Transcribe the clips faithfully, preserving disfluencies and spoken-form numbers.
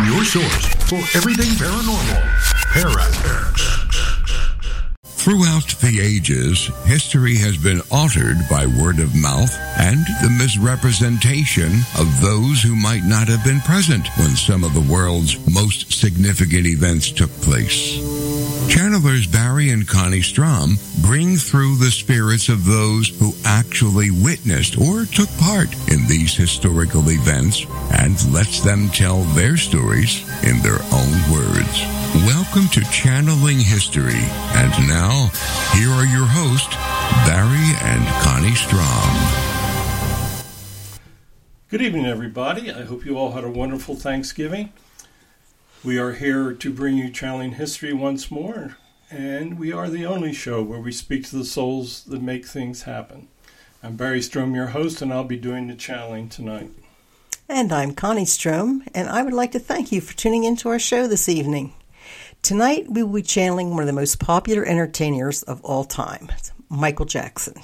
your source for everything paranormal. ParaX. Throughout the ages, history has been altered by word of mouth and the misrepresentation of those who might not have been present when some of the world's most significant events took place. Channelers Barry and Connie Strom bring through the spirits of those who actually witnessed or took part in these historical events and lets them tell their stories in their own words. Welcome to Channeling History. And now, here are your hosts, Barry and Connie Strom. Good evening, everybody. I hope you all had a wonderful Thanksgiving. We are here to bring you Channeling History once more, and we are the only show where we speak to the souls that make things happen. I'm Barry Strom, your host, and I'll be doing the channeling tonight. And I'm Connie Strom, and I would like to thank you for tuning into our show this evening. Tonight, we will be channeling one of the most popular entertainers of all time, Michael Jackson.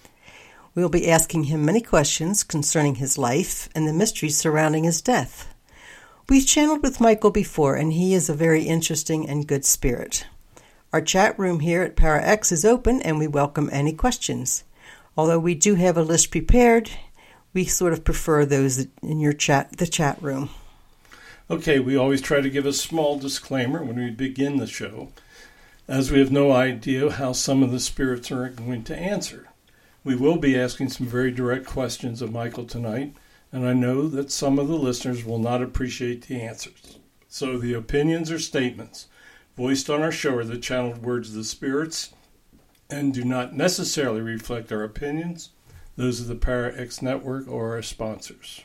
We will be asking him many questions concerning his life and the mysteries surrounding his death. We've channeled with Michael before, and he is a very interesting and good spirit. Our chat room here at ParaX is open, and we welcome any questions. Although we do have a list prepared, we sort of prefer those in your chat, the chat room. Okay, we always try to give a small disclaimer when we begin the show, as we have no idea how some of the spirits are going to answer. We will be asking some very direct questions of Michael tonight, and I know that some of the listeners will not appreciate the answers. So the opinions or statements voiced on our show are the channeled words of the spirits and do not necessarily reflect our opinions, those of the ParaX Network or our sponsors.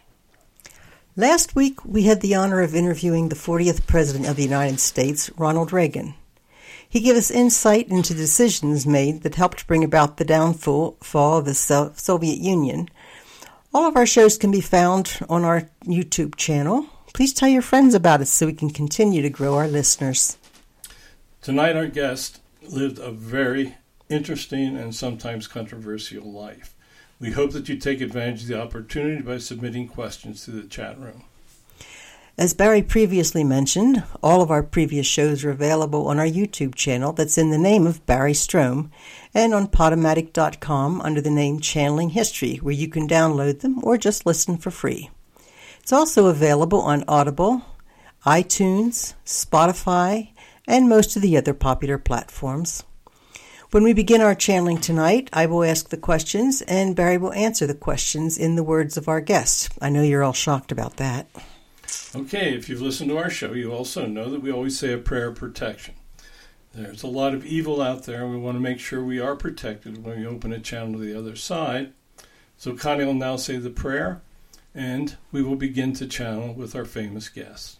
Last week, we had the honor of interviewing the fortieth President of the United States, Ronald Reagan. He gave us insight into decisions made that helped bring about the downfall of the Soviet Union. All of our shows can be found on our YouTube channel. Please tell your friends about us so we can continue to grow our listeners. Tonight, our guest lived a very interesting and sometimes controversial life. We hope that you take advantage of the opportunity by submitting questions to the chat room. As Barry previously mentioned, all of our previous shows are available on our YouTube channel that's in the name of Barry Strom and on Podomatic dot com under the name Channeling History, where you can download them or just listen for free. It's also available on Audible, iTunes, Spotify, and most of the other popular platforms. When we begin our channeling tonight, I will ask the questions and Barry will answer the questions in the words of our guest. I know you're all shocked about that. Okay, if you've listened to our show, you also know that we always say a prayer of protection. There's a lot of evil out there, and we want to make sure we are protected when we open a channel to the other side. So Connie will now say the prayer, and we will begin to channel with our famous guest.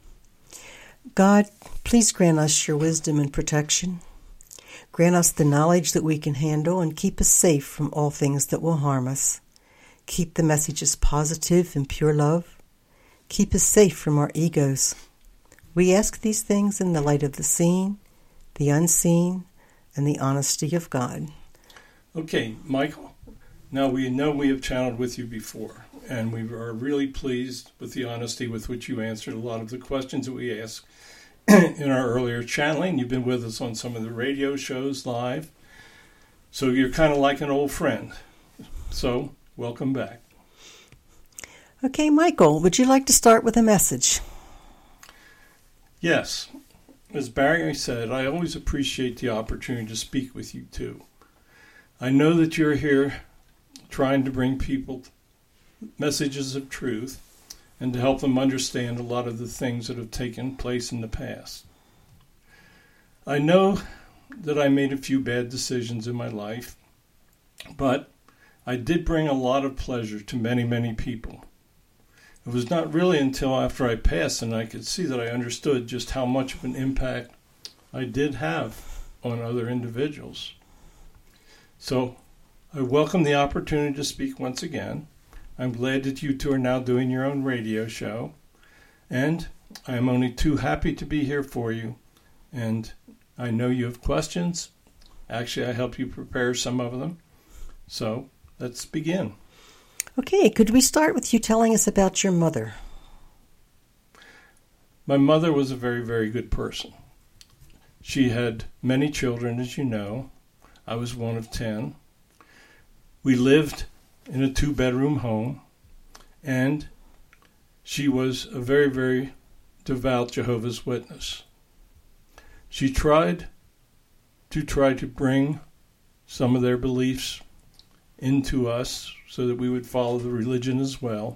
God, please grant us your wisdom and protection. Grant us the knowledge that we can handle and keep us safe from all things that will harm us. Keep the messages positive and pure love. Keep us safe from our egos. We ask these things in the light of the seen, the unseen, and the honesty of God. Okay, Michael, now we know we have channeled with you before, and we are really pleased with the honesty with which you answered a lot of the questions that we asked in our earlier channeling. You've been with us on some of the radio shows live, so you're kind of like an old friend. So, welcome back. Okay, Michael, would you like to start with a message? Yes. As Barry said, I always appreciate the opportunity to speak with you too. I know that you're here trying to bring people messages of truth and to help them understand a lot of the things that have taken place in the past. I know that I made a few bad decisions in my life, but I did bring a lot of pleasure to many, many people. It was not really until after I passed and I could see that I understood just how much of an impact I did have on other individuals. So I welcome the opportunity to speak once again. I'm glad that you two are now doing your own radio show, and I am only too happy to be here for you. And I know you have questions. Actually, I helped you prepare some of them. So let's begin. Okay, could we start with you telling us about your mother? My mother was a very, very good person. She had many children, as you know. I was one of ten. We lived in a two-bedroom home, and she was a very, very devout Jehovah's Witness. She tried to try to bring some of their beliefs into us so that we would follow the religion as well.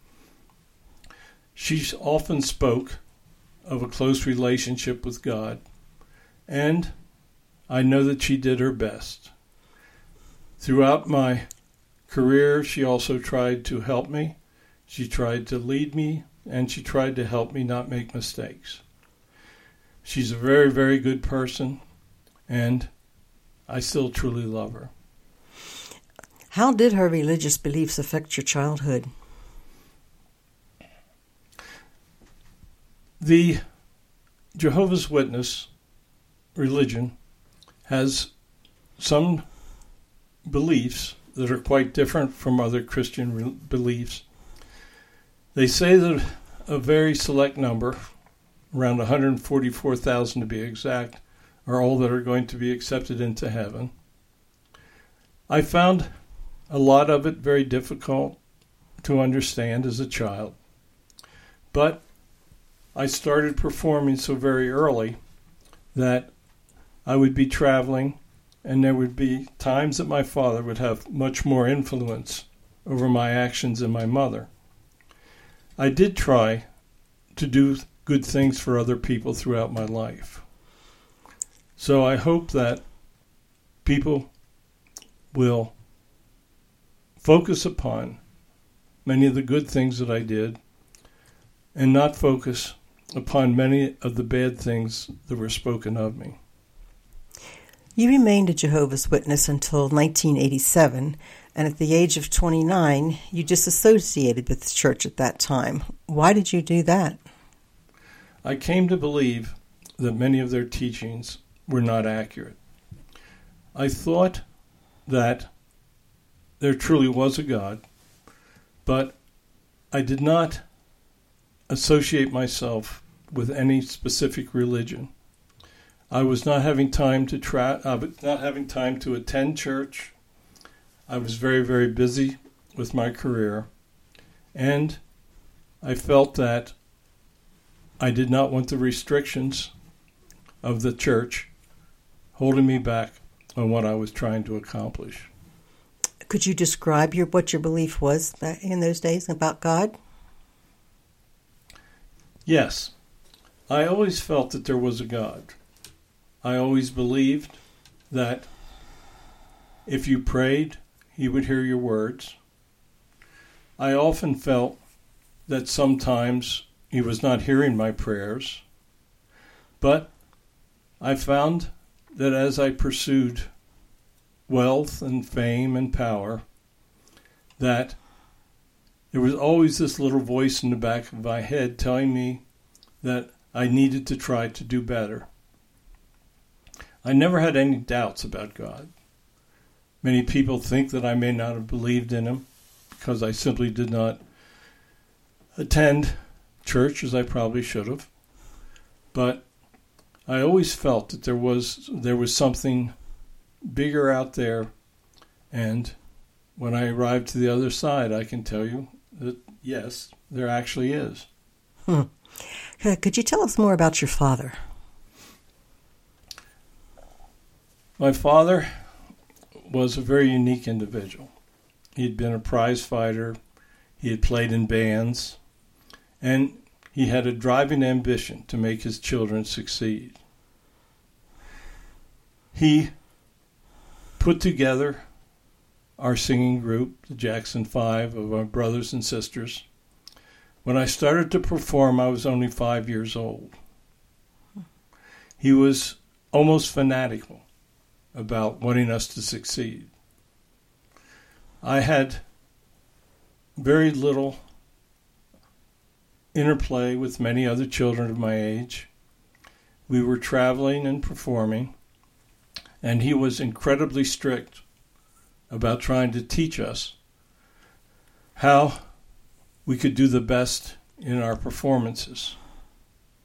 She often spoke of a close relationship with God, and I know that she did her best. Throughout my career, she also tried to help me. She tried to lead me, and she tried to help me not make mistakes. She's a very, very good person, and I still truly love her. How did her religious beliefs affect your childhood? The Jehovah's Witness religion has some beliefs that are quite different from other Christian re- beliefs. They say that a very select number, around one hundred forty-four thousand to be exact, are all that are going to be accepted into heaven. I found a lot of it very difficult to understand as a child, but I started performing so very early that I would be traveling, and there would be times that my father would have much more influence over my actions than my mother. I did try to do good things for other people throughout my life. So I hope that people will focus upon many of the good things that I did and not focus upon many of the bad things that were spoken of me. You remained a Jehovah's Witness until nineteen eighty-seven, and at the age of twenty-nine, you disassociated with the church at that time. Why did you do that? I came to believe that many of their teachings were not accurate. I thought that there truly was a God, but I did not associate myself with any specific religion. I was not having time to tra- uh, not having time to attend church. I was very, very busy with my career, and I felt that I did not want the restrictions of the church holding me back on what I was trying to accomplish. Could you describe your what your belief was back in those days about God? Yes. I always felt that there was a God. I always believed that if you prayed, he would hear your words. I often felt that sometimes he was not hearing my prayers, but I found that as I pursued wealth and fame and power, that there was always this little voice in the back of my head telling me that I needed to try to do better. I never had any doubts about God. Many people think that I may not have believed in him because I simply did not attend church as I probably should have. But I always felt that there was there was something bigger out there, and when I arrived to the other side, I can tell you that yes, there actually is. Hmm. Could you tell us more about your father? My father was a very unique individual. He had been a prize fighter, he had played in bands, and he had a driving ambition to make his children succeed. He put together our singing group, the Jackson Five, of our brothers and sisters. When I started to perform, I was only five years old. He was almost fanatical about wanting us to succeed. I had very little interplay with many other children of my age. We were traveling and performing, and he was incredibly strict about trying to teach us how we could do the best in our performances.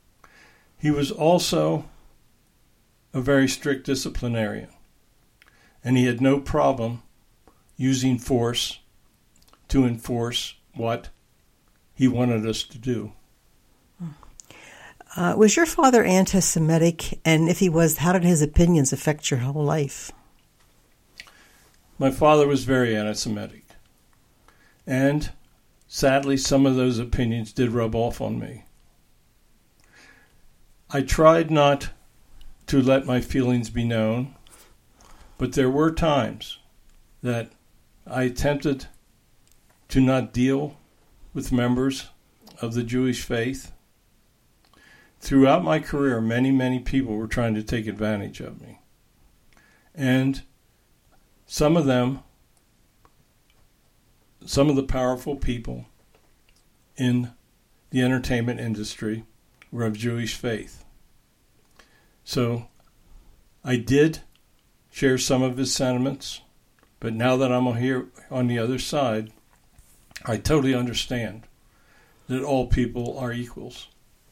He was also a very strict disciplinarian, and he had no problem using force to enforce what he wanted us to do. Uh, was your father anti-Semitic? And if he was, how did his opinions affect your whole life? My father was very anti-Semitic. And sadly, some of those opinions did rub off on me. I tried not to let my feelings be known, but there were times that I attempted to not deal with members of the Jewish faith. Throughout my career, many, many people were trying to take advantage of me. And some of them, some of the powerful people in the entertainment industry were of Jewish faith. So I did share some of his sentiments, but now that I'm here on the other side, I totally understand that all people are equals.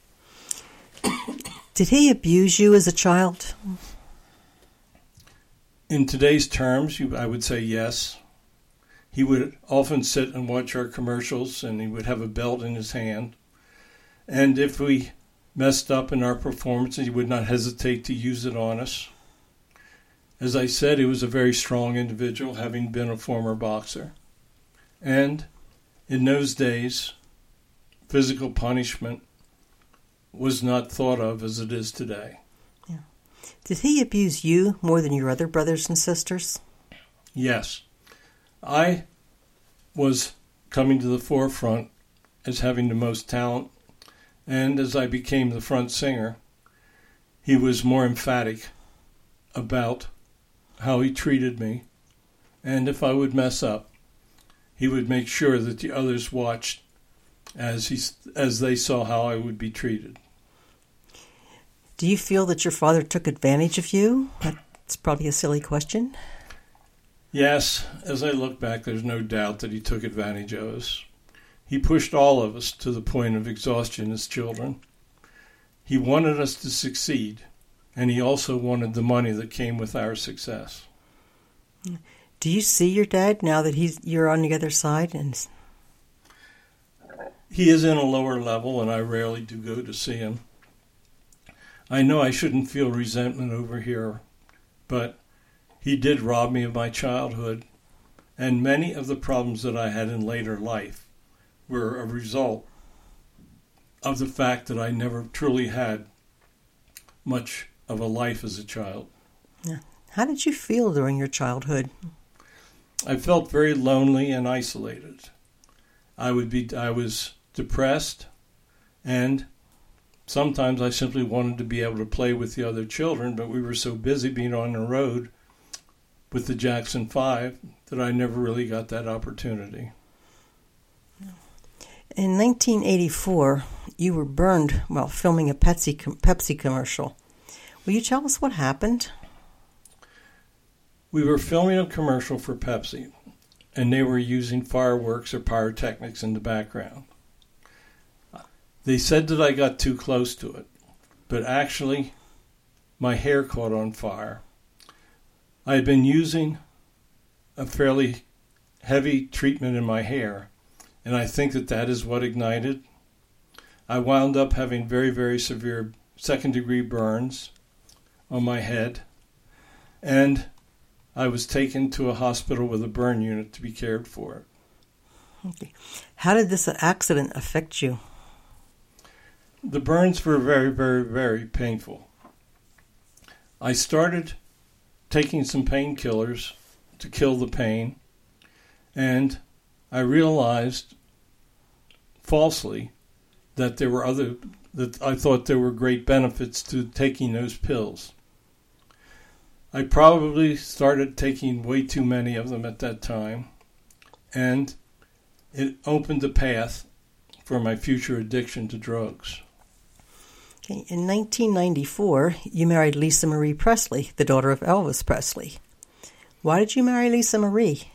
Did he abuse you as a child? In today's terms, you, I would say yes. He would often sit and watch our commercials, and he would have a belt in his hand. And if we messed up in our performances, he would not hesitate to use it on us. As I said, he was a very strong individual, having been a former boxer. And in those days, physical punishment was not thought of as it is today. Yeah. Did he abuse you more than your other brothers and sisters? Yes. I was coming to the forefront as having the most talent, and as I became the front singer, he was more emphatic about how he treated me, and if I would mess up, he would make sure that the others watched as he as they saw how I would be treated. Do you feel that your father took advantage of you? That's probably a silly question. Yes, as I look back, there's no doubt that he took advantage of us. He pushed all of us to the point of exhaustion as children. He wanted us to succeed, and he also wanted the money that came with our success. Do you see your dad now that he's you're on the other side? And he is in a lower level, and I rarely do go to see him. I know I shouldn't feel resentment over here, but he did rob me of my childhood, and many of the problems that I had in later life were a result of the fact that I never truly had much of a life as a child. Yeah. How did you feel during your childhood? I felt very lonely and isolated. I would be I was depressed, and sometimes I simply wanted to be able to play with the other children, but we were so busy being on the road with the Jackson Five that I never really got that opportunity. In nineteen eighty-four, you were burned while filming a Pepsi Pepsi commercial. Will you tell us what happened? We were filming a commercial for Pepsi, and they were using fireworks or pyrotechnics in the background. They said that I got too close to it, but actually my hair caught on fire. I had been using a fairly heavy treatment in my hair, and I think that that is what ignited. I wound up having very, very severe second-degree burns on my head, and I was taken to a hospital with a burn unit to be cared for. Okay. How did this accident affect you? The burns were very, very, very painful. I started taking some painkillers to kill the pain, and I realized falsely that there were other, that I thought there were great benefits to taking those pills. I probably started taking way too many of them at that time, and it opened the path for my future addiction to drugs. Okay. In nineteen ninety-four, you married Lisa Marie Presley, the daughter of Elvis Presley. Why did you marry Lisa Marie?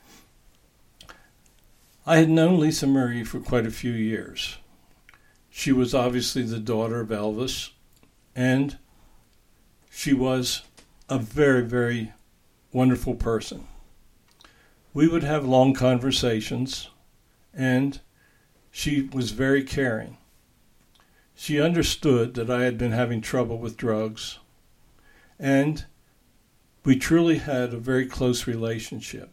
I had known Lisa Marie for quite a few years. She was obviously the daughter of Elvis, and she was a very, very wonderful person. We would have long conversations, and she was very caring. She understood that I had been having trouble with drugs, and we truly had a very close relationship.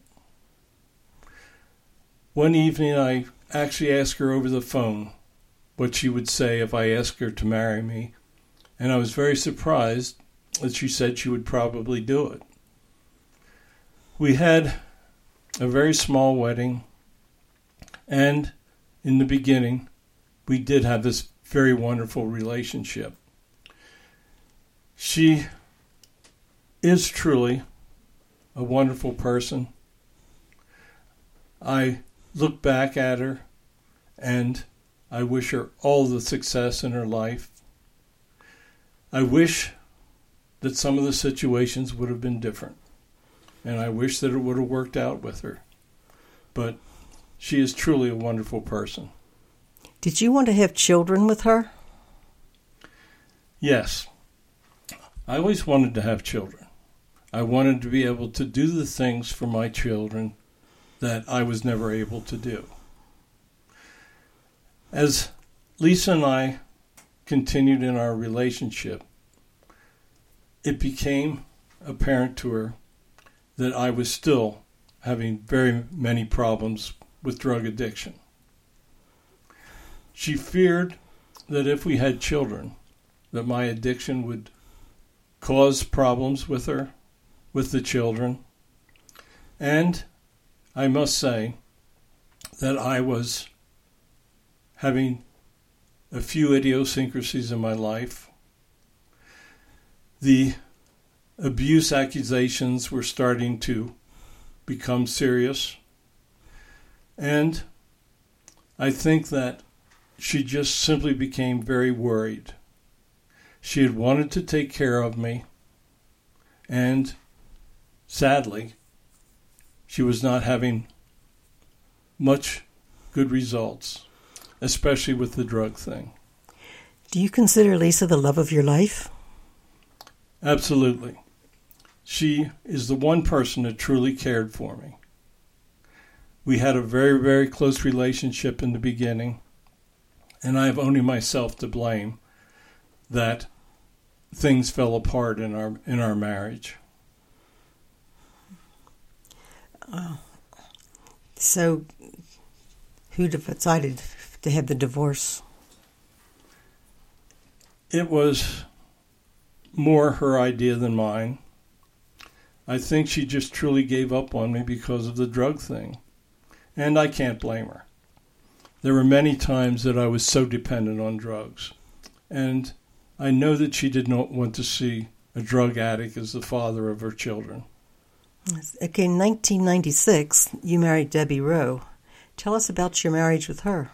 One evening, I actually asked her over the phone what she would say if I asked her to marry me, and I was very surprised that she said she would probably do it. We had a very small wedding, and in the beginning, we did have this very wonderful relationship. She is truly a wonderful person. I look back at her, and I wish her all the success in her life. I wish that some of the situations would have been different, and I wish that it would have worked out with her. But she is truly a wonderful person. Did you want to have children with her? Yes. I always wanted to have children. I wanted to be able to do the things for my children that I was never able to do. As Lisa and I continued in our relationship, it became apparent to her that I was still having very many problems with drug addiction. She feared that if we had children, that my addiction would cause problems with her, with the children. And I must say that I was having a few idiosyncrasies in my life. The abuse accusations were starting to become serious. And I think that she just simply became very worried. She had wanted to take care of me, and sadly, she was not having much good results, especially with the drug thing. Do you consider Lisa the love of your life? Absolutely. She is the one person that truly cared for me. We had a very, very close relationship in the beginning, and I have only myself to blame that things fell apart in our in our marriage. Oh. So, who decided to have the divorce? It was more her idea than mine. I think she just truly gave up on me because of the drug thing, and I can't blame her. There were many times that I was so dependent on drugs, and I know that she did not want to see a drug addict as the father of her children. Okay, in nineteen ninety-six, you married Debbie Rowe. Tell us about your marriage with her.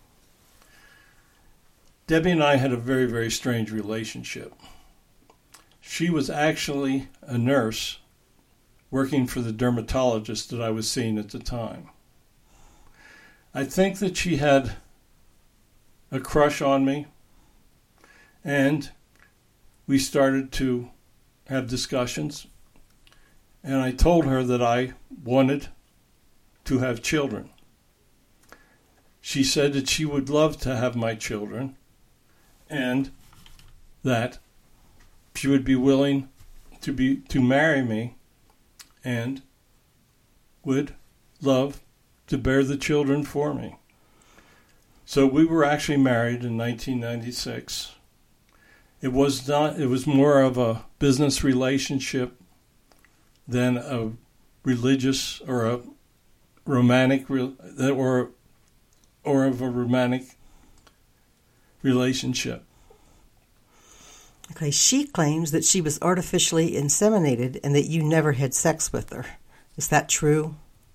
Debbie and I had a very, very strange relationship. She was actually a nurse working for the dermatologist that I was seeing at the time. I think that she had a crush on me, and we started to have discussions, and I told her that I wanted to have children. She said that she would love to have my children, and that she would be willing to be to marry me and would love to bear the children for me. So we were actually married in nineteen ninety-six. It was not it was more of a business relationship than a religious or a romantic or or of a romantic relationship. Okay, she claims that she was artificially inseminated and that you never had sex with her. Is that true?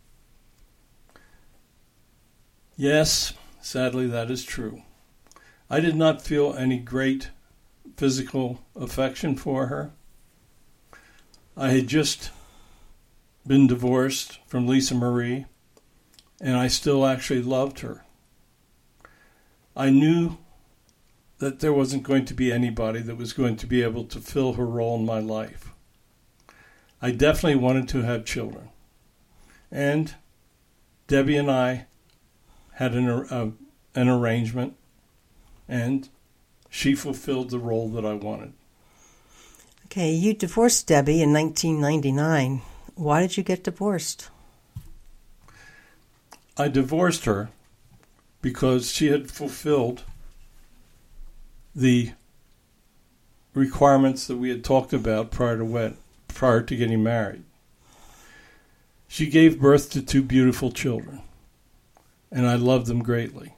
Yes, sadly that is true. I did not feel any great physical affection for her. I had just been divorced from Lisa Marie, and I still actually loved her. I knew that there wasn't going to be anybody that was going to be able to fill her role in my life. I definitely wanted to have children. And Debbie and I had an, uh, an arrangement, and she fulfilled the role that I wanted. Okay, you divorced Debbie in nineteen ninety-nine. Why did you get divorced? I divorced her because she had fulfilled the requirements that we had talked about prior to wed- prior to getting married. She gave birth to two beautiful children, and I loved them greatly.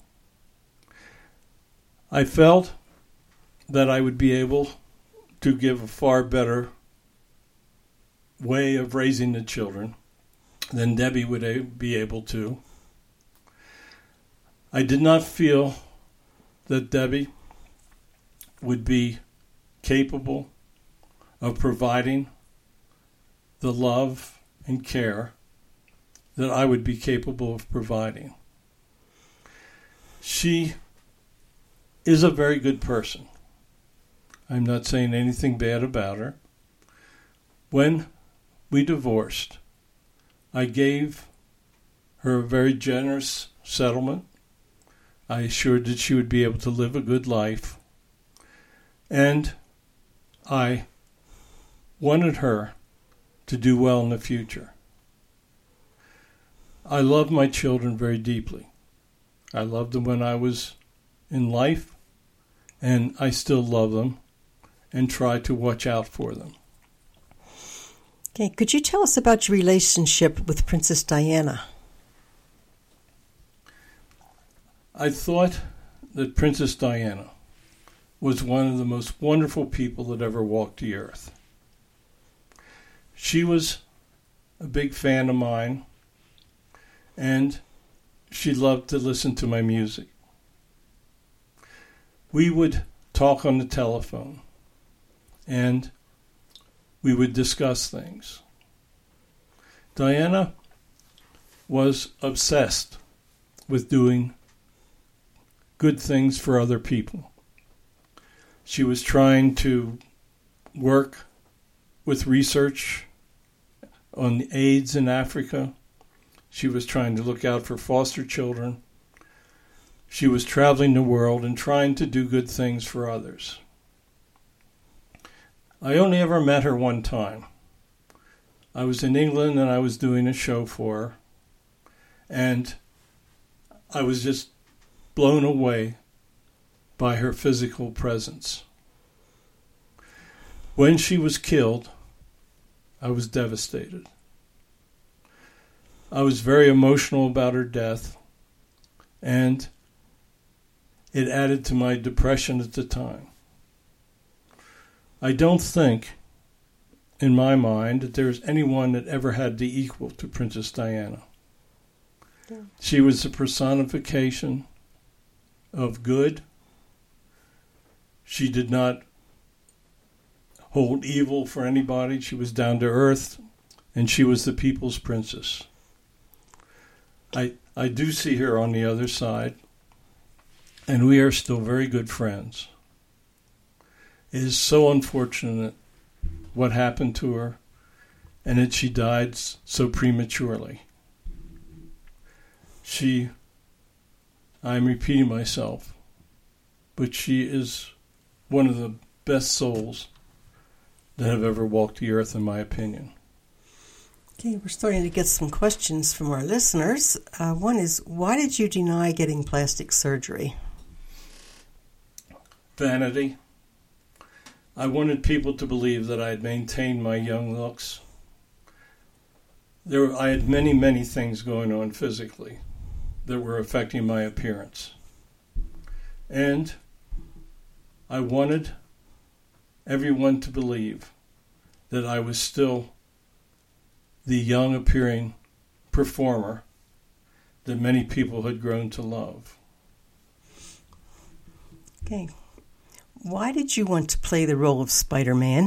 I felt that I would be able to give a far better way of raising the children than Debbie would be able to. I did not feel that Debbie would be capable of providing the love and care that I would be capable of providing. She is a very good person. I'm not saying anything bad about her. When we divorced, I gave her a very generous settlement. I assured that she would be able to live a good life. And I wanted her to do well in the future. I love my children very deeply. I loved them when I was in life, and I still love them and try to watch out for them. Okay, could you tell us about your relationship with Princess Diana? I thought that Princess Diana was one of the most wonderful people that ever walked the earth. She was a big fan of mine, and she loved to listen to my music. We would talk on the telephone, and we would discuss things. Diana was obsessed with doing good things for other people. She was trying to work with research on AIDS in Africa. She was trying to look out for foster children. She was traveling the world and trying to do good things for others. I only ever met her one time. I was in England and I was doing a show for her, and I was just blown away by her physical presence. When she was killed, I was devastated. I was very emotional about her death, and it added to my depression at the time. I don't think, in my mind, that there's anyone that ever had the equal to Princess Diana. Yeah. She was a personification of good. She did not hold evil for anybody. She was down to earth, and she was the people's princess. I I do see her on the other side, and we are still very good friends. It is so unfortunate what happened to her, and that she died so prematurely. She, I'm repeating myself, but she is one of the best souls that have ever walked the earth, in my opinion. Okay, we're starting to get some questions from our listeners. Uh, one is, why did you deny getting plastic surgery? Vanity. I wanted people to believe that I had maintained my young looks. There, were, I had many, many things going on physically that were affecting my appearance. And I wanted everyone to believe that I was still the young appearing performer that many people had grown to love. Okay. Why did you want to play the role of Spider-Man?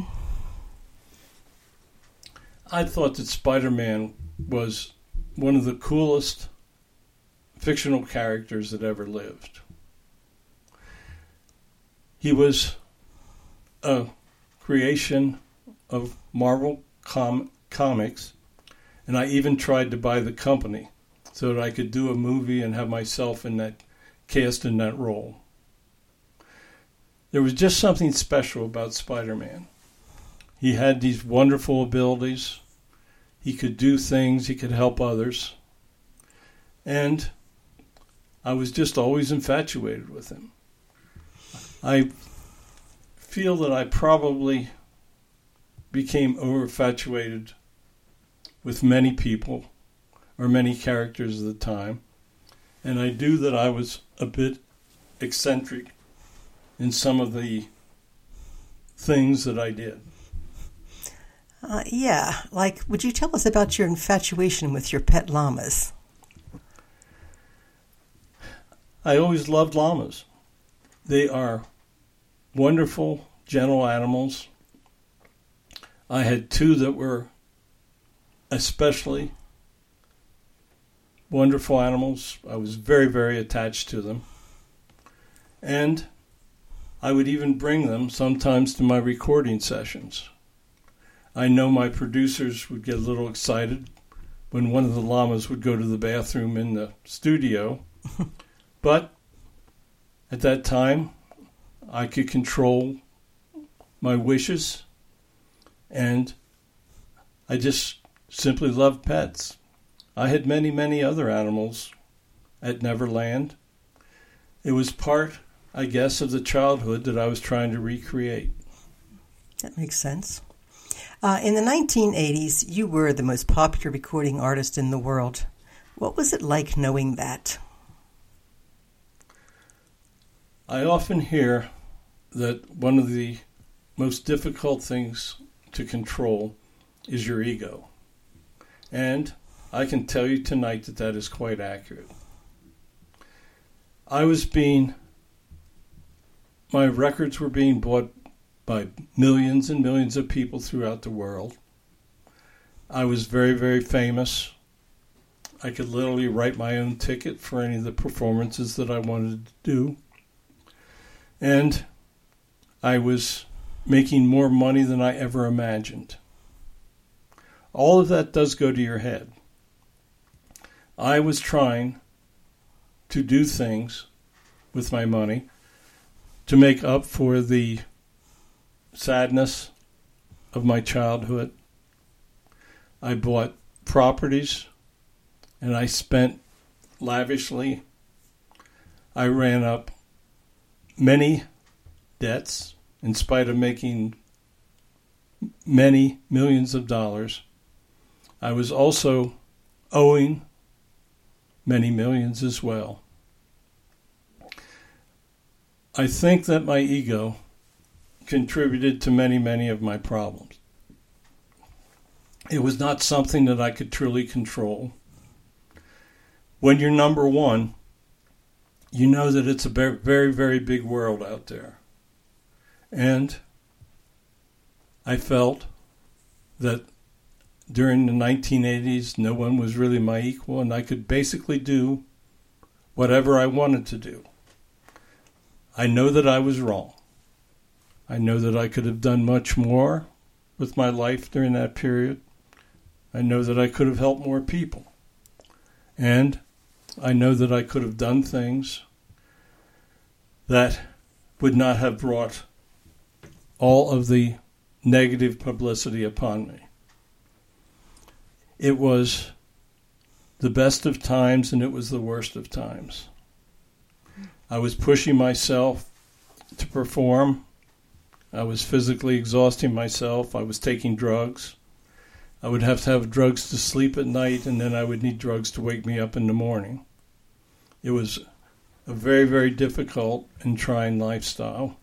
I thought that Spider-Man was one of the coolest fictional characters that ever lived. He was a creation of Marvel com- Comics, and I even tried to buy the company so that I could do a movie and have myself in that cast in that role. There was just something special about Spider-Man. He had these wonderful abilities. He could do things. He could help others. And I was just always infatuated with him. I feel that I probably became over-infatuated with many people or many characters at the time. And I do that I was a bit eccentric in some of the things that I did. Uh, yeah, like, would you tell us about your infatuation with your pet llamas? I always loved llamas. They are wonderful, gentle animals. I had two that were especially wonderful animals. I was very, very attached to them. And I would even bring them sometimes to my recording sessions. I know my producers would get a little excited when one of the llamas would go to the bathroom in the studio. But at that time, I could control my wishes, and I just simply loved pets. I had many, many other animals at Neverland. It was part, I guess, of the childhood that I was trying to recreate. That makes sense. Uh, in the nineteen eighties, you were the most popular recording artist in the world. What was it like knowing that? I often hear that one of the most difficult things to control is your ego. And I can tell you tonight that that is quite accurate. I was being, my records were being bought by millions and millions of people throughout the world. I was very, very famous. I could literally write my own ticket for any of the performances that I wanted to do. And I was making more money than I ever imagined. All of that does go to your head. I was trying to do things with my money to make up for the sadness of my childhood. I bought properties and I spent lavishly. I ran up many debts in spite of making many millions of dollars. I was also owing many millions as well. I think that my ego contributed to many, many of my problems. It was not something that I could truly control. When you're number one, you know that it's a very, very big world out there. And I felt that during the nineteen eighties, no one was really my equal, and I could basically do whatever I wanted to do. I know that I was wrong. I know that I could have done much more with my life during that period. I know that I could have helped more people. And I know that I could have done things that would not have brought all of the negative publicity upon me. It was the best of times and it was the worst of times. I was pushing myself to perform. I was physically exhausting myself. I was taking drugs. I would have to have drugs to sleep at night, and then I would need drugs to wake me up in the morning. It was a very, very difficult and trying lifestyle.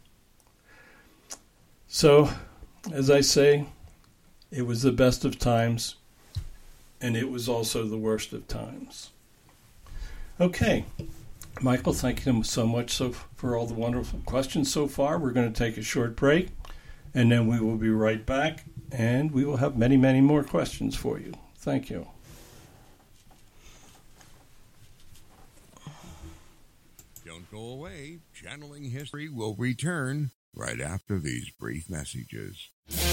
So, as I say, it was the best of times, and it was also the worst of times. Okay. Michael, thank you so much so for all the wonderful questions so far. We're going to take a short break, and then we will be right back, and we will have many, many more questions for you. Thank you. Don't go away. Channeling History will return right after these brief messages.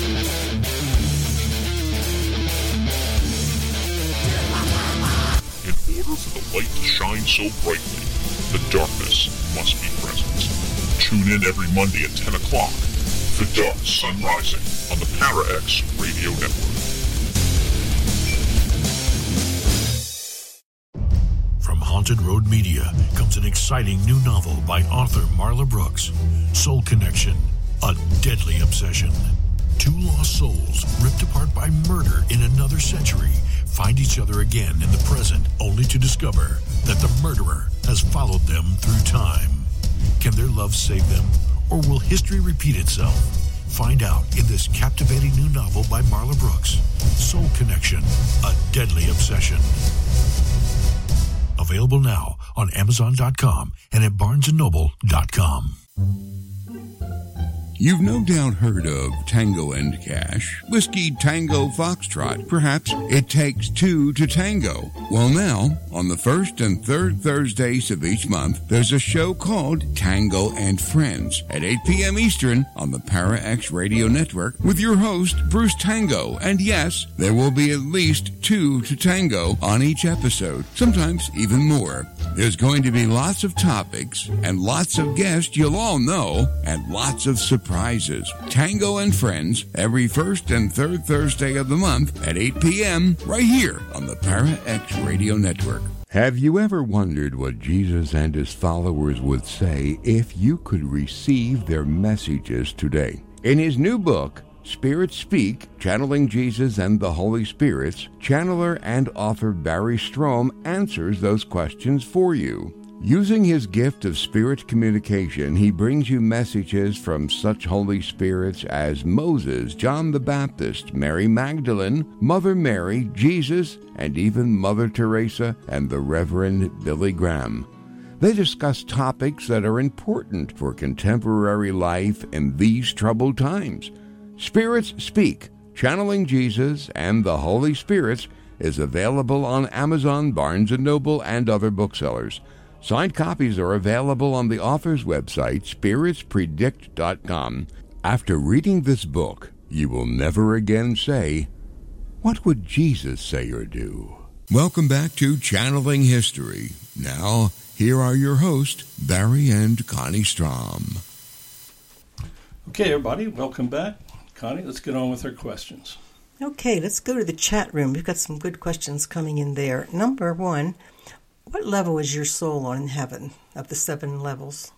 In order for the light to shine so brightly, the darkness must be present. Tune in every Monday at ten o'clock for Dark Sun Rising on the Para-X Radio Network. From Haunted Road Media comes an exciting new novel by author Marla Brooks, Soul Connection, A Deadly Obsession. Two lost souls, ripped apart by murder in another century, find each other again in the present, only to discover that the murderer has followed them through time. Can their love save them, or will history repeat itself? Find out in this captivating new novel by Marla Brooks, Soul Connection, A Deadly Obsession. Available now on Amazon dot com and at Barnes and Noble dot com. You've no doubt heard of Tango and Cash, Whiskey Tango Foxtrot. Perhaps it takes two to tango. Well, now, on the first and third Thursdays of each month, there's a show called Tango and Friends at eight p.m. Eastern on the Para-X Radio Network with your host, Bruce Tango. And yes, there will be at least two to tango on each episode, sometimes even more. There's going to be lots of topics and lots of guests you'll all know and lots of surprises. Tango and Friends every first and third Thursday of the month at eight p.m. right here on the Para-X Radio Network. Have you ever wondered what Jesus and his followers would say if you could receive their messages today? In his new book, Spirits Speak, Channeling Jesus and the Holy Spirits, channeler and author Barry Strom answers those questions for you. Using his gift of spirit communication, he brings you messages from such Holy Spirits as Moses, John the Baptist, Mary Magdalene, Mother Mary, Jesus, and even Mother Teresa and the Reverend Billy Graham. They discuss topics that are important for contemporary life in these troubled times. Spirits Speak, Channeling Jesus and the Holy Spirits is available on Amazon, Barnes and Noble, and other booksellers. Signed copies are available on the author's website, spirits predict dot com. After reading this book, you will never again say, "What would Jesus say or do?" Welcome back to Channeling History. Now, here are your hosts, Barry and Connie Strom. Okay, everybody, welcome back. Connie, let's get on with our questions. Okay, let's go to the chat room. We've got some good questions coming in there. Number one, what level is your soul on in heaven of the seven levels?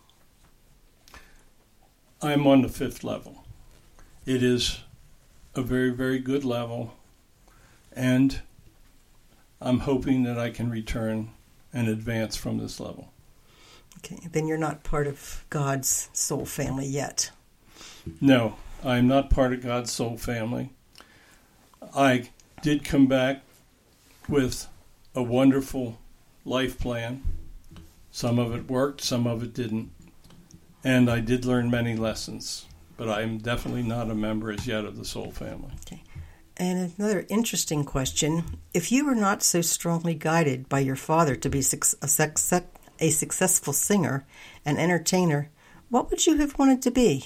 I'm on the fifth level. It is a very, very good level, and I'm hoping that I can return and advance from this level. Okay, then you're not part of God's soul family yet. No, I'm not part of God's soul family. I did come back with a wonderful life plan. Some of it worked, some of it didn't. And I did learn many lessons, but I'm definitely not a member as yet of the soul family. Okay. And another interesting question. If you were not so strongly guided by your father to be a, success, a successful singer and entertainer, what would you have wanted to be?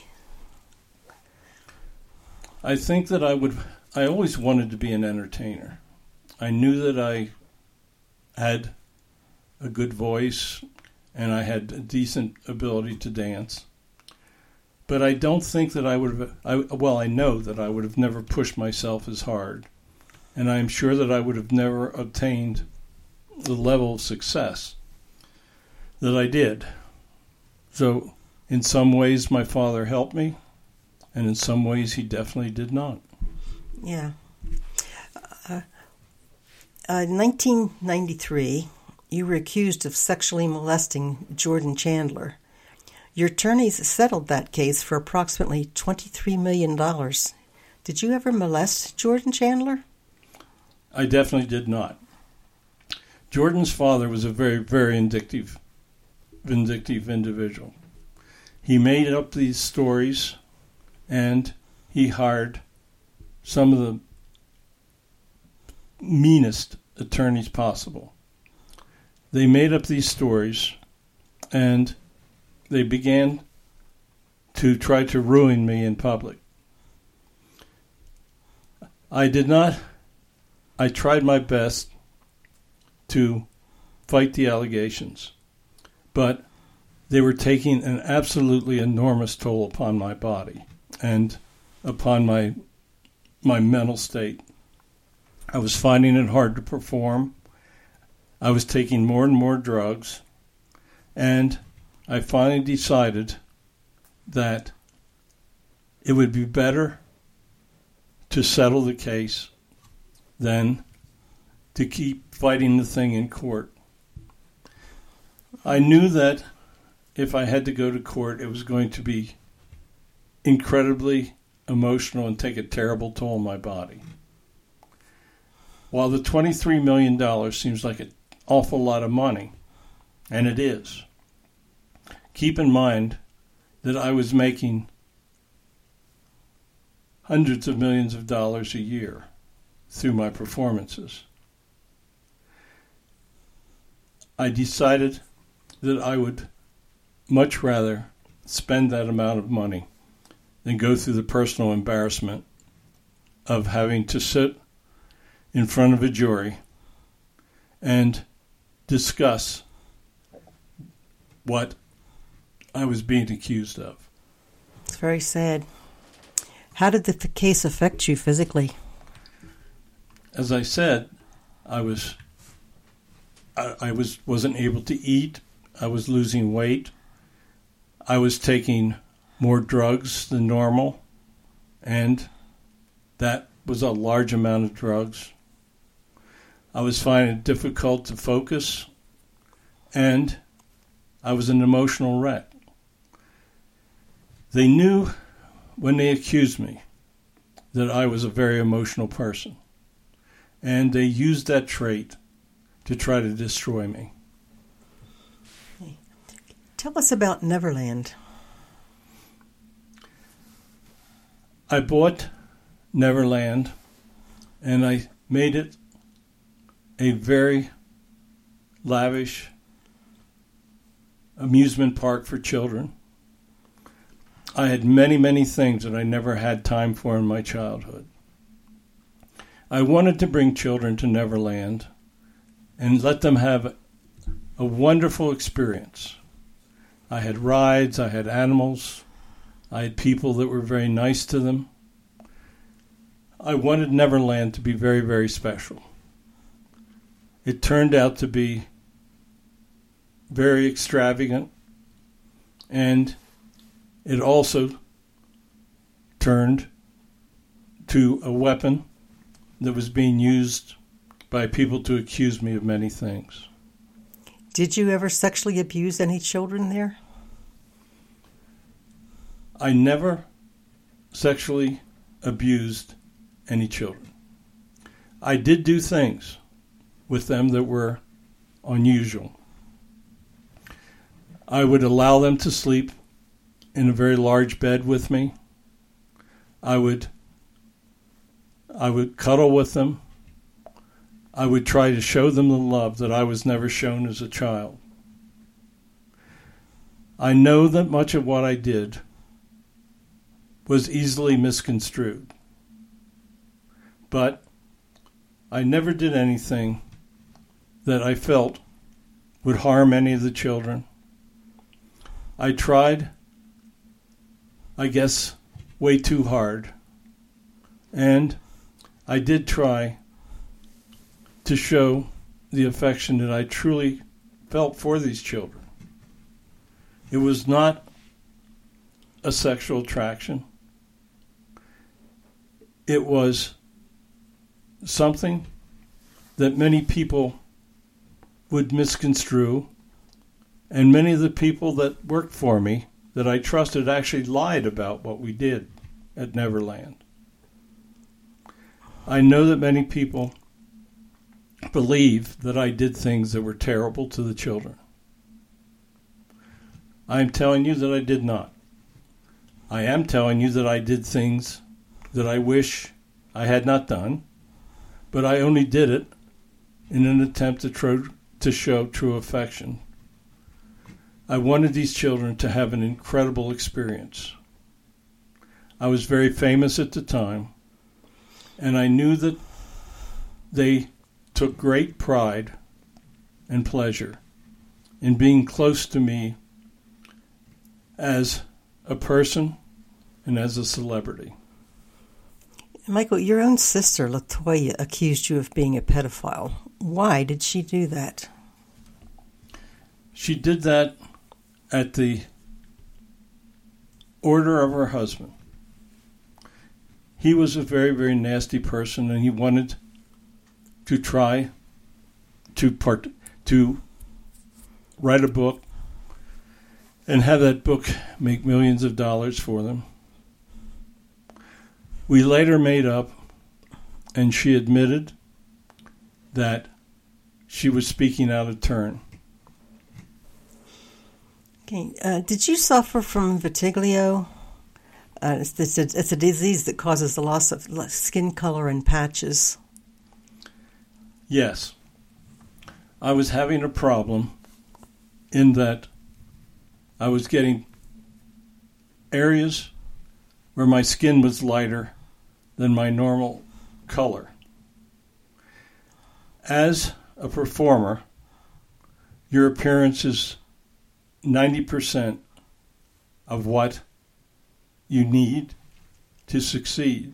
I think that I would, I always wanted to be an entertainer. I knew that I had a good voice and I had a decent ability to dance. But I don't think that I would have, I, well, I know that I would have never pushed myself as hard. And I'm sure that I would have never obtained the level of success that I did. So in some ways my father helped me, and in some ways he definitely did not. Yeah. Uh, uh, in nineteen ninety-three, you were accused of sexually molesting Jordan Chandler. Your attorneys settled that case for approximately twenty-three million dollars. Did you ever molest Jordan Chandler? I definitely did not. Jordan's father was a very, very vindictive, vindictive individual. He made up these stories, and he hired some of the meanest attorneys possible. They made up these stories, and they began to try to ruin me in public. I did not, I tried my best to fight the allegations, but they were taking an absolutely enormous toll upon my body and upon my my mental state. I was finding it hard to perform. I was taking more and more drugs, and I finally decided that it would be better to settle the case than to keep fighting the thing in court. I knew that if I had to go to court, it was going to be incredibly emotional and take a terrible toll on my body. While the twenty-three million dollars seems like an awful lot of money, and it is, keep in mind that I was making hundreds of millions of dollars a year through my performances. I decided that I would much rather spend that amount of money than go through the personal embarrassment of having to sit in front of a jury and discuss what I was being accused of. It's very sad. How did the case affect you physically? As I said, I was I, I was wasn't able to eat. I was losing weight. I was taking more drugs than normal, and that was a large amount of drugs. I was finding it difficult to focus, and I was an emotional wreck. They knew when they accused me that I was a very emotional person, and they used that trait to try to destroy me. Tell us about Neverland. I bought Neverland, and I made it a very lavish amusement park for children. I had many, many things that I never had time for in my childhood. I wanted to bring children to Neverland and let them have a wonderful experience. I had rides, I had animals, I had people that were very nice to them. I wanted Neverland to be very, very special. It turned out to be very extravagant, and it also turned to a weapon that was being used by people to accuse me of many things. Did you ever sexually abuse any children there? I never sexually abused any children. I did do things with them that were unusual. I would allow them to sleep in a very large bed with me. I would I would cuddle with them. I would try to show them the love that I was never shown as a child. I know that much of what I did was easily misconstrued, but I never did anything that I felt would harm any of the children. I tried, I guess, way too hard, and I did try to show the affection that I truly felt for these children. It was not a sexual attraction. It was something that many people would misconstrue, and many of the people that worked for me that I trusted actually lied about what we did at Neverland. I know that many people believe that I did things that were terrible to the children. I am telling you that I did not. I am telling you that I did things that I wish I had not done, but I only did it in an attempt to, tro- to show true affection. I wanted these children to have an incredible experience. I was very famous at the time, and I knew that they took great pride and pleasure in being close to me as a person and as a celebrity. Michael, your own sister, LaToya, accused you of being a pedophile. Why did she do that? She did that at the order of her husband. He was a very, very nasty person, and he wanted to try to part to write a book and have that book make millions of dollars for them. We later made up, and she admitted that she was speaking out of turn. Okay. Uh, did you suffer from vitiligo? Uh, it's, it's, a, it's a disease that causes the loss of skin color and patches. Yes. I was having a problem in that I was getting areas where my skin was lighter than my normal color. As a performer, your appearance is ninety percent of what you need to succeed.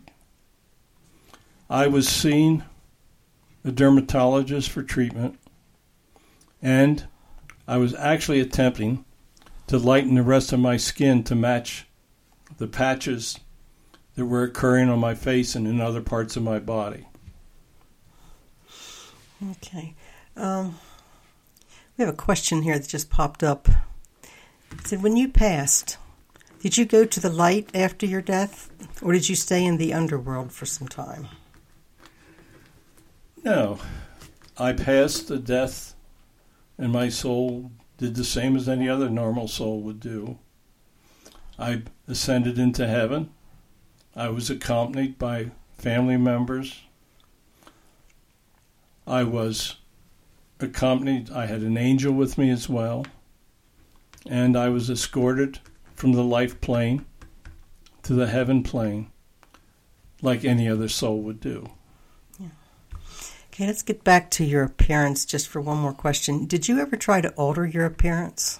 I was seeing a dermatologist for treatment, and I was actually attempting to lighten the rest of my skin to match the patches that were occurring on my face and in other parts of my body. Okay. Um, we have a question here that just popped up. It said, when you passed, did you go to the light after your death, or did you stay in the underworld for some time? No. I passed the death, and my soul did the same as any other normal soul would do. I ascended into heaven. I was accompanied by family members. I was accompanied, I had an angel with me as well, and I was escorted from the life plane to the heaven plane like any other soul would do. Yeah. Okay, let's get back to your appearance just for one more question. Did you ever try to alter your appearance?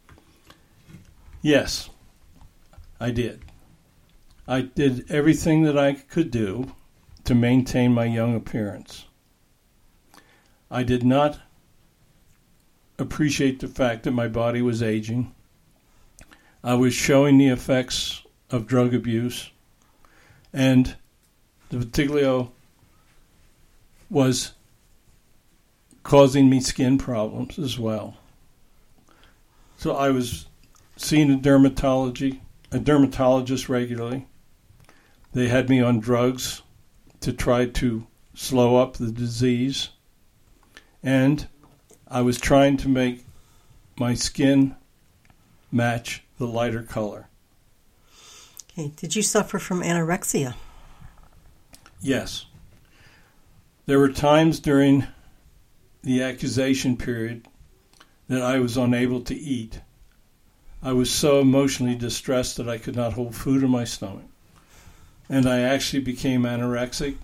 Yes, I did. I did everything that I could do to maintain my young appearance. I did not appreciate the fact that my body was aging. I was showing the effects of drug abuse, and the vitiligo was causing me skin problems as well. So I was seeing a dermatology, a dermatologist regularly. They had me on drugs to try to slow up the disease, and I was trying to make my skin match the lighter color. Okay. Did you suffer from anorexia? Yes. There were times during the accusation period that I was unable to eat. I was so emotionally distressed that I could not hold food in my stomach. And I actually became anorexic.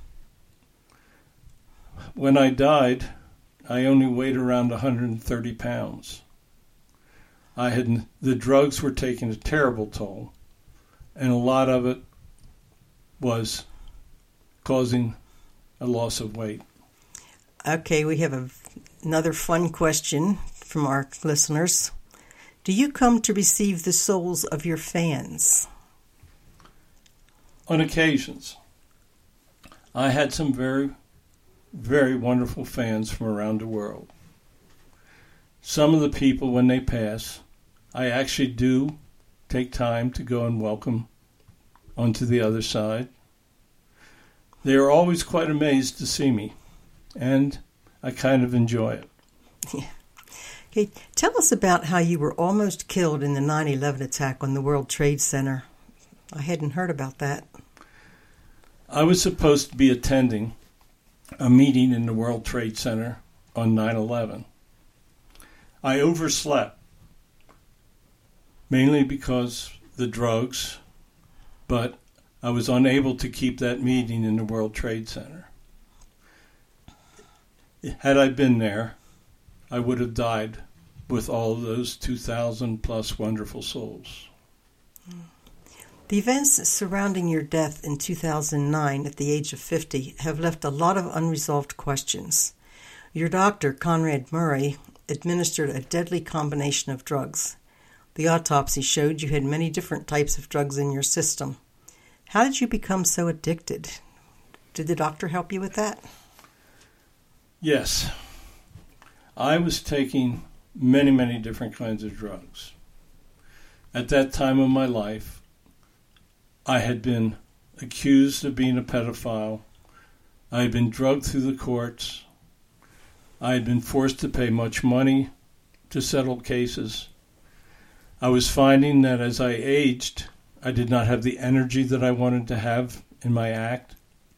When I died, I only weighed around one hundred thirty pounds. I had the drugs were taking a terrible toll, and a lot of it was causing a loss of weight. Okay, we have a, another fun question from our listeners. Do you come to receive the souls of your fans? On occasions. I had some very, very wonderful fans from around the world. Some of the people, when they pass, I actually do take time to go and welcome onto the other side. They are always quite amazed to see me, and I kind of enjoy it. Yeah. Okay, tell us about how you were almost killed in the nine eleven attack on the World Trade Center. I hadn't heard about that. I was supposed to be attending a meeting in the World Trade Center on nine eleven. I overslept, mainly because the drugs, but I was unable to keep that meeting in the World Trade Center. Had I been there, I would have died with all of those two thousand plus wonderful souls. The events surrounding your death in two thousand nine at the age of fifty have left a lot of unresolved questions. Your doctor, Conrad Murray, administered a deadly combination of drugs. The autopsy showed you had many different types of drugs in your system. How did you become so addicted? Did the doctor help you with that? Yes. I was taking many, many different kinds of drugs. At that time of my life, I had been accused of being a pedophile. I had been drugged through the courts. I had been forced to pay much money to settle cases. I was finding that as I aged, I did not have the energy that I wanted to have in my act.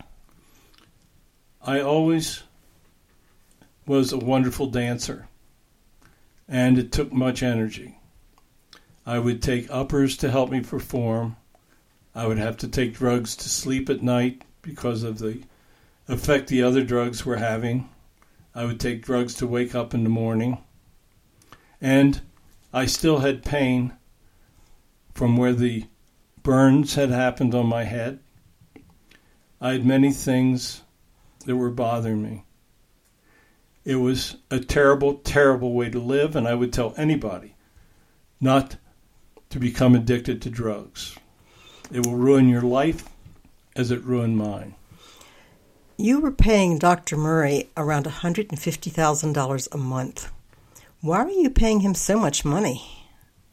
I always was a wonderful dancer, and it took much energy. I would take uppers to help me perform. I would have to take drugs to sleep at night because of the effect the other drugs were having. I would take drugs to wake up in the morning. And I still had pain from where the burns had happened on my head. I had many things that were bothering me. It was a terrible, terrible way to live, and I would tell anybody not to become addicted to drugs. It will ruin your life as it ruined mine. You were paying Doctor Murray around one hundred fifty thousand dollars a month. Why were you paying him so much money?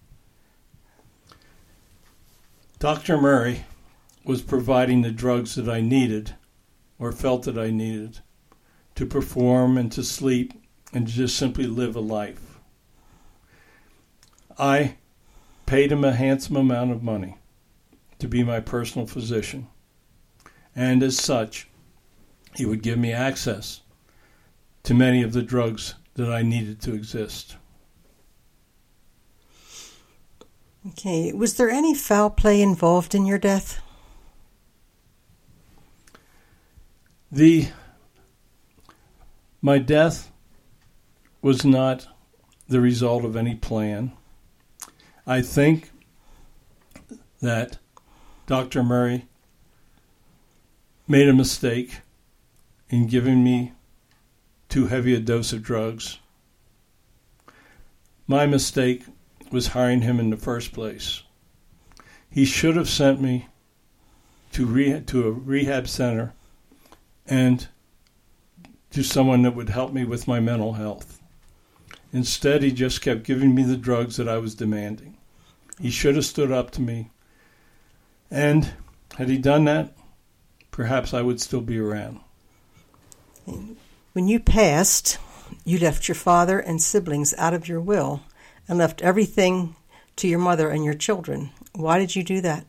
Doctor Murray was providing the drugs that I needed, or felt that I needed, to perform and to sleep and to just simply live a life. I paid him a handsome amount of money to be my personal physician, and as such, he would give me access to many of the drugs that I needed to exist. Okay, was there any foul play involved in your death? The my death was not the result of any plan. I think that Doctor Murray made a mistake in giving me too heavy a dose of drugs. My mistake was hiring him in the first place. He should have sent me to re- to a rehab center and to someone that would help me with my mental health. Instead, he just kept giving me the drugs that I was demanding. He should have stood up to me. And had he done that, perhaps I would still be around. When you passed, you left your father and siblings out of your will and left everything to your mother and your children. Why did you do that?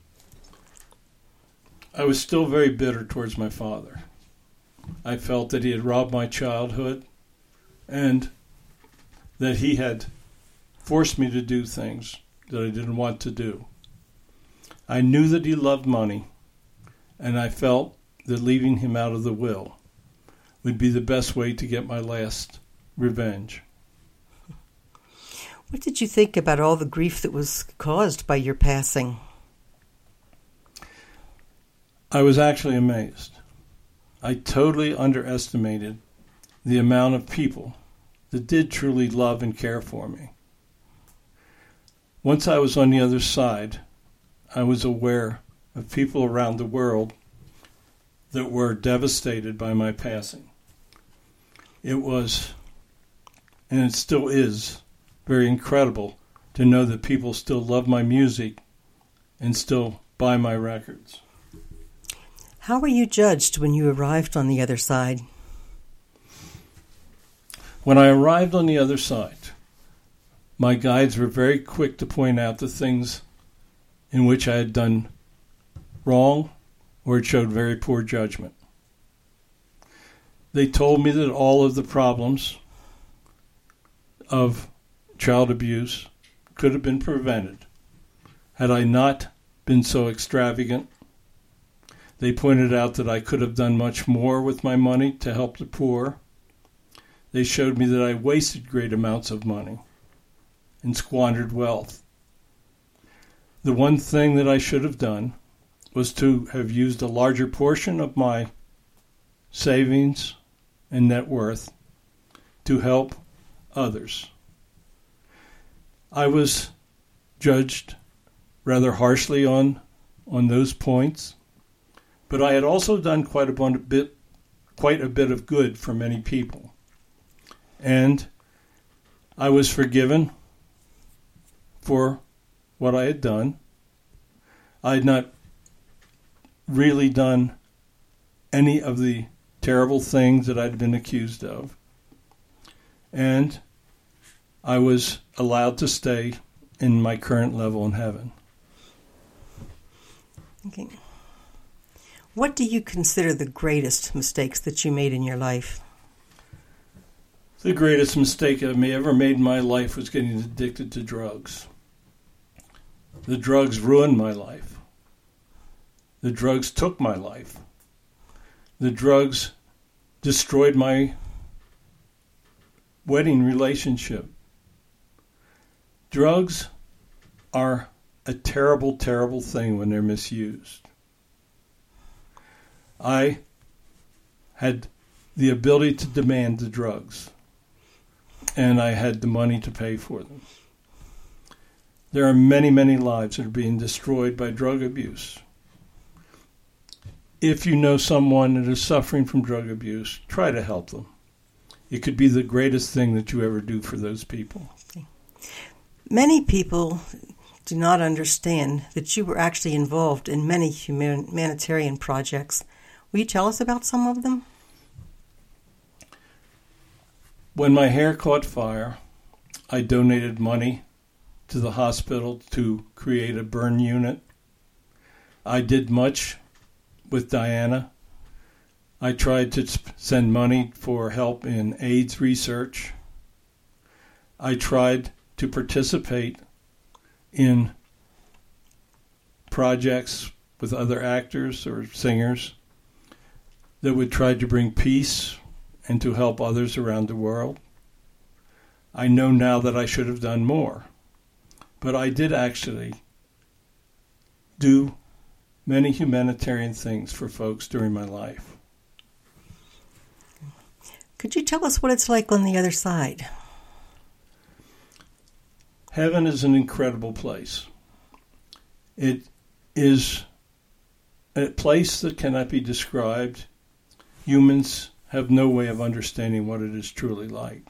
I was still very bitter towards my father. I felt that he had robbed my childhood and that he had forced me to do things that I didn't want to do. I knew that he loved money, and I felt that leaving him out of the will would be the best way to get my last revenge. What did you think about all the grief that was caused by your passing? I was actually amazed. I totally underestimated the amount of people that did truly love and care for me. Once I was on the other side, I was aware of people around the world that were devastated by my passing. It was, and it still is, very incredible to know that people still love my music and still buy my records. How were you judged when you arrived on the other side? When I arrived on the other side, my guides were very quick to point out the things in which I had done wrong or it showed very poor judgment. They told me that all of the problems of child abuse, could have been prevented had I not been so extravagant. They pointed out that I could have done much more with my money to help the poor. They showed me that I wasted great amounts of money and squandered wealth. The one thing that I should have done was to have used a larger portion of my savings and net worth to help others. I was judged rather harshly on, on those points, but I had also done quite a bit, quite a bit of good for many people. And I was forgiven for what I had done. I had not really done any of the terrible things that I'd been accused of. And I was allowed to stay in my current level in heaven. Okay. What do you consider the greatest mistakes that you made in your life? The greatest mistake I ever made in my life was getting addicted to drugs. The drugs ruined my life. The drugs took my life. The drugs destroyed my wedding relationship. Drugs are a terrible, terrible thing when they're misused. I had the ability to demand the drugs, and I had the money to pay for them. There are many, many lives that are being destroyed by drug abuse. If you know someone that is suffering from drug abuse, try to help them. It could be the greatest thing that you ever do for those people. Many people do not understand that you were actually involved in many humanitarian projects. Will you tell us about some of them? When my hair caught fire, I donated money to the hospital to create a burn unit. I did much with Diana. I tried to send money for help in AIDS research. I tried to participate in projects with other actors or singers that would try to bring peace and to help others around the world. I know now that I should have done more, but I did actually do many humanitarian things for folks during my life. Could you tell us what it's like on the other side? Heaven is an incredible place. It is a place that cannot be described. Humans have no way of understanding what it is truly like.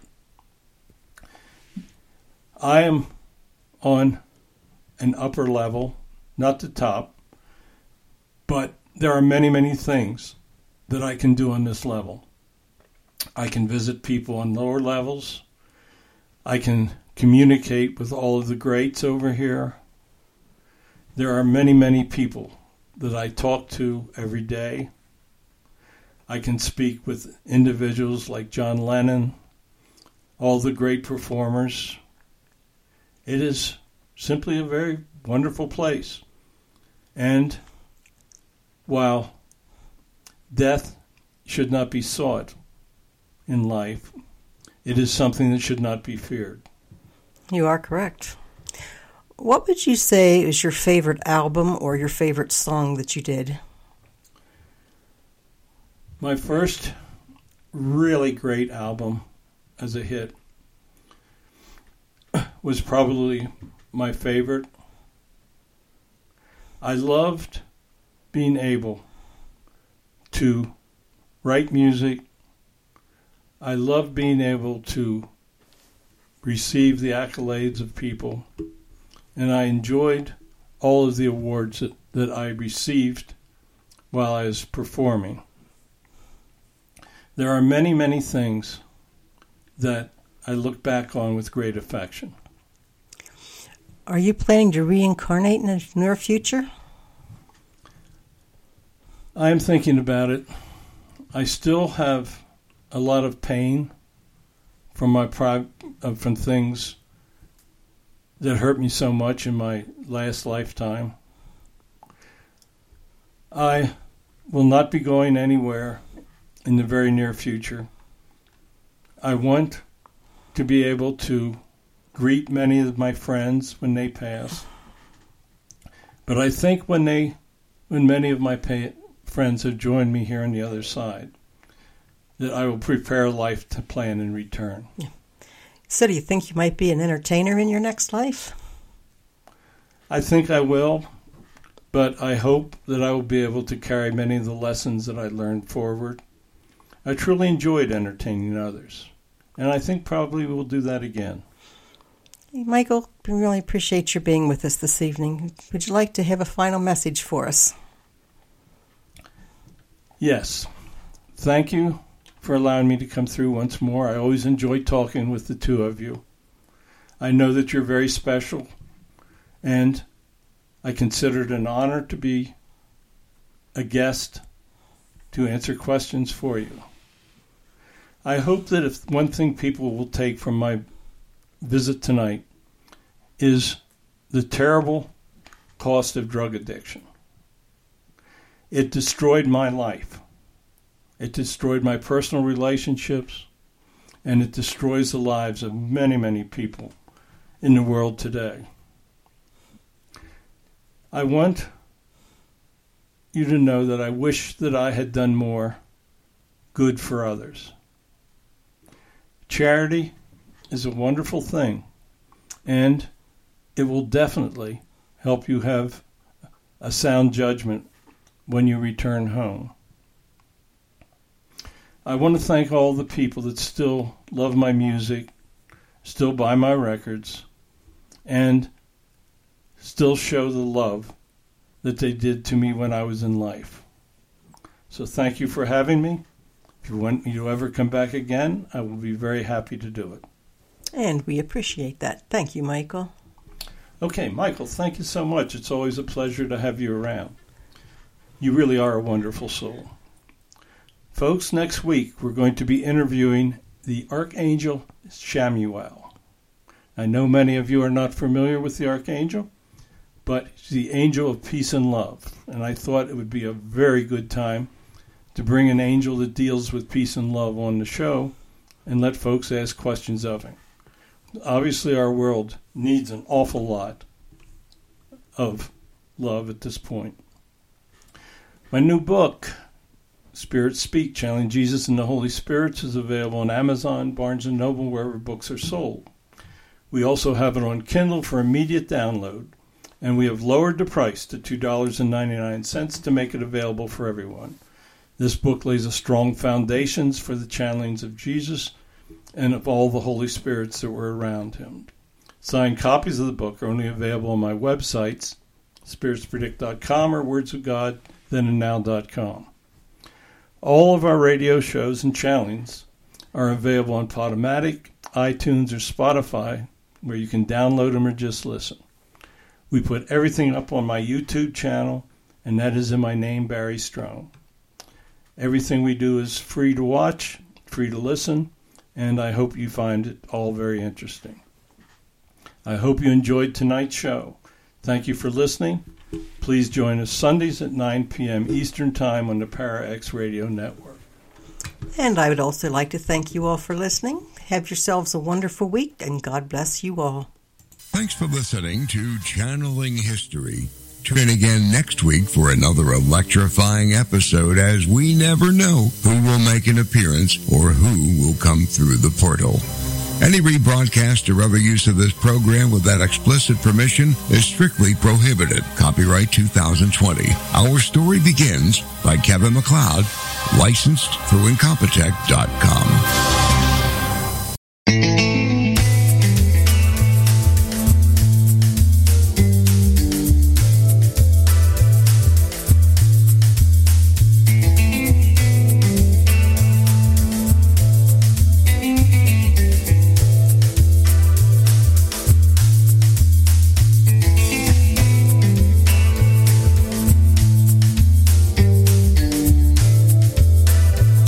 I am on an upper level, not the top, but there are many, many things that I can do on this level. I can visit people on lower levels. I can communicate with all of the greats over here. There are many, many people that I talk to every day. I can speak with individuals like John Lennon, all the great performers. It is simply a very wonderful place. And while death should not be sought in life, it is something that should not be feared. You are correct. What would you say is your favorite album or your favorite song that you did? My first really great album as a hit was probably my favorite. I loved being able to write music. I loved being able to receive the accolades of people, and I enjoyed all of the awards that, that I received while I was performing. There are many, many things that I look back on with great affection. Are you planning to reincarnate in the near future? I am thinking about it. I still have a lot of pain from my pri- uh, from things that hurt me so much in my last lifetime. I will not be going anywhere in the very near future. I want to be able to greet many of my friends when they pass. But I think when they, when many of my pa- friends have joined me here on the other side, that I will prepare life to plan and return. Yeah. So do you think you might be an entertainer in your next life? I think I will, but I hope that I will be able to carry many of the lessons that I learned forward. I truly enjoyed entertaining others, and I think probably we'll do that again. Hey, Michael, we really appreciate your being with us this evening. Would you like to have a final message for us? Yes. Thank you for allowing me to come through once more. I always enjoy talking with the two of you. I know that you're very special, and I consider it an honor to be a guest to answer questions for you. I hope that if one thing people will take from my visit tonight is the terrible cost of drug addiction. It destroyed my life. It destroyed my personal relationships, and it destroys the lives of many, many people in the world today. I want you to know that I wish that I had done more good for others. Charity is a wonderful thing, and it will definitely help you have a sound judgment when you return home. I want to thank all the people that still love my music, still buy my records, and still show the love that they did to me when I was in life. So thank you for having me. If you want me to ever come back again, I will be very happy to do it. And we appreciate that. Thank you, Michael. Okay, Michael, thank you so much. It's always a pleasure to have you around. You really are a wonderful soul. Folks, next week we're going to be interviewing the Archangel Chamuel. I know many of you are not familiar with the Archangel, but he's the angel of peace and love. And I thought it would be a very good time to bring an angel that deals with peace and love on the show and let folks ask questions of him. Obviously, our world needs an awful lot of love at this point. My new book, Spirit Speak, Channeling Jesus and the Holy Spirits, is available on Amazon, Barnes and Noble, wherever books are sold. We also have it on Kindle for immediate download, and we have lowered the price to two dollars and ninety-nine cents to make it available for everyone. This book lays a strong foundations for the channelings of Jesus and of all the Holy Spirits that were around him. Signed copies of the book are only available on my websites, spirits predict dot com or words of god then and now dot com. All of our radio shows and channelings are available on Podomatic, iTunes, or Spotify, where you can download them or just listen. We put everything up on my YouTube channel, and that is in my name, Barry Strome. Everything we do is free to watch, free to listen, and I hope you find it all very interesting. I hope you enjoyed tonight's show. Thank you for listening. Please join us Sundays at nine p.m. Eastern Time on the ParaX Radio Network. And I would also like to thank you all for listening. Have yourselves a wonderful week, and God bless you all. Thanks for listening to Channeling History. Tune in again next week for another electrifying episode, as we never know who will make an appearance or who will come through the portal. Any rebroadcast or other use of this program without explicit permission is strictly prohibited. Copyright two thousand twenty. Our Story Begins by Kevin MacLeod, licensed through Incompetech dot com.